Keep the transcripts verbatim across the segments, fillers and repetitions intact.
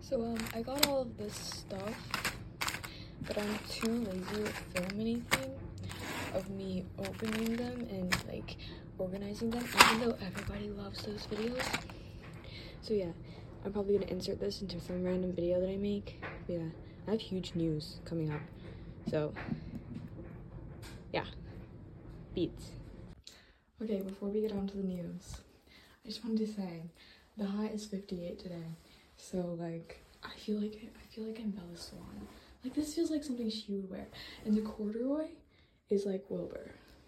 So um, I got all of this stuff, but I'm too lazy to film anything of me opening them and like organizing them, even though everybody loves those videos. So yeah, I'm probably gonna insert this into some random video that I make. But yeah, I have huge news coming up. So yeah, beats. Okay, before we get on to the news, I just wanted to say the high is fifty-eight today. So like, I feel like I feel like I'm Bella Swan. Like this feels like something she would wear. And the corduroy is like Wilbur.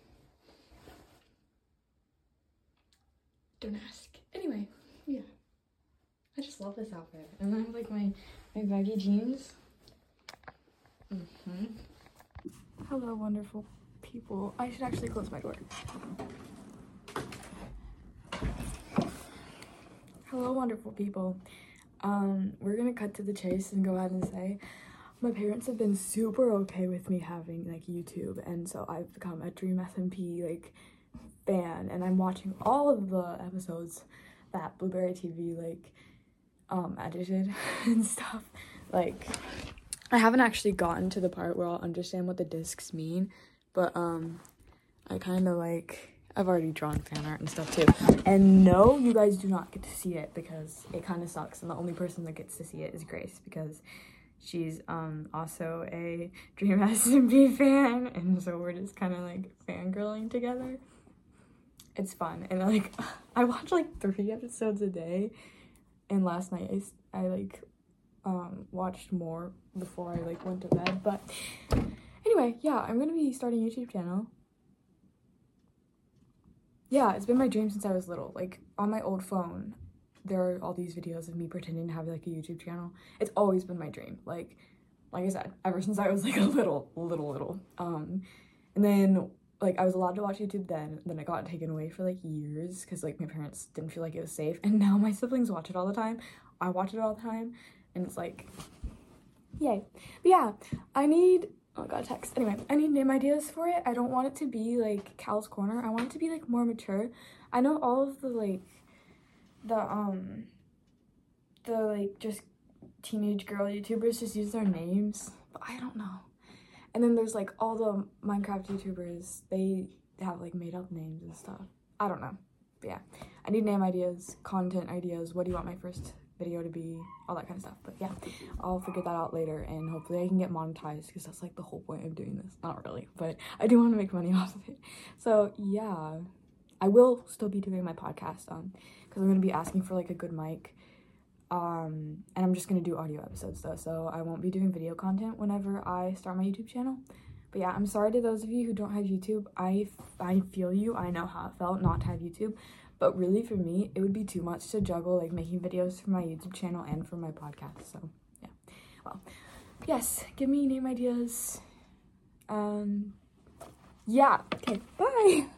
Don't ask. Anyway, yeah. I just love this outfit. And then I have like my, my baggy jeans. Mm-hmm. Hello, wonderful people. I should actually close my door. Hello, wonderful people. Um, we're gonna cut to the chase and go ahead and say my parents have been super okay with me having like YouTube, and so I've become a Dream S M P like fan, and I'm watching all of the episodes that Blueberry T V like um edited and stuff. Like I haven't actually gotten to the part where I'll understand what the discs mean, but um I kind of like I've already drawn fan art and stuff too. And no, you guys do not get to see it because it kind of sucks. And the only person that gets to see it is Grace because she's um also a Dream S M P fan. And so we're just kind of like fangirling together. It's fun. And like, I watch like three episodes a day. And last night I, I like um watched more before I like went to bed. But anyway, yeah, I'm going to be starting a YouTube channel. Yeah, it's been my dream since I was little. Like, on my old phone, there are all these videos of me pretending to have, like, a YouTube channel. It's always been my dream. Like, like I said, ever since I was, like, a little, little, little. Um, and then, like, I was allowed to watch YouTube then. Then it got taken away for, like, years because, like, my parents didn't feel like it was safe. And now my siblings watch it all the time. I watch it all the time. And it's, like, yay. But, yeah, I need... Oh, I got a text. Anyway, I need name ideas for it. I don't want it to be like Cal's Corner. I want it to be like more mature. I know all of the like, the, um, the like just teenage girl YouTubers just use their names, but I don't know. And then there's like all the Minecraft YouTubers, they have like made up names and stuff. I don't know. But yeah, I need name ideas, content ideas. What do you want my first video to be, all that kind of stuff. But yeah, I'll figure that out later, and hopefully I can get monetized because that's like the whole point of doing this. Not really, but I do want to make money off of it. So yeah, I will still be doing my podcast um because I'm gonna be asking for like a good mic, um and I'm just gonna do audio episodes though, so I won't be doing video content whenever I start my YouTube channel. But yeah, I'm sorry to those of you who don't have YouTube. I I feel you. I know how it felt not to have YouTube. But really, for me, it would be too much to juggle, like, making videos for my YouTube channel and for my podcast. So, yeah. Well, yes, give me name ideas. Um, yeah. Okay, bye.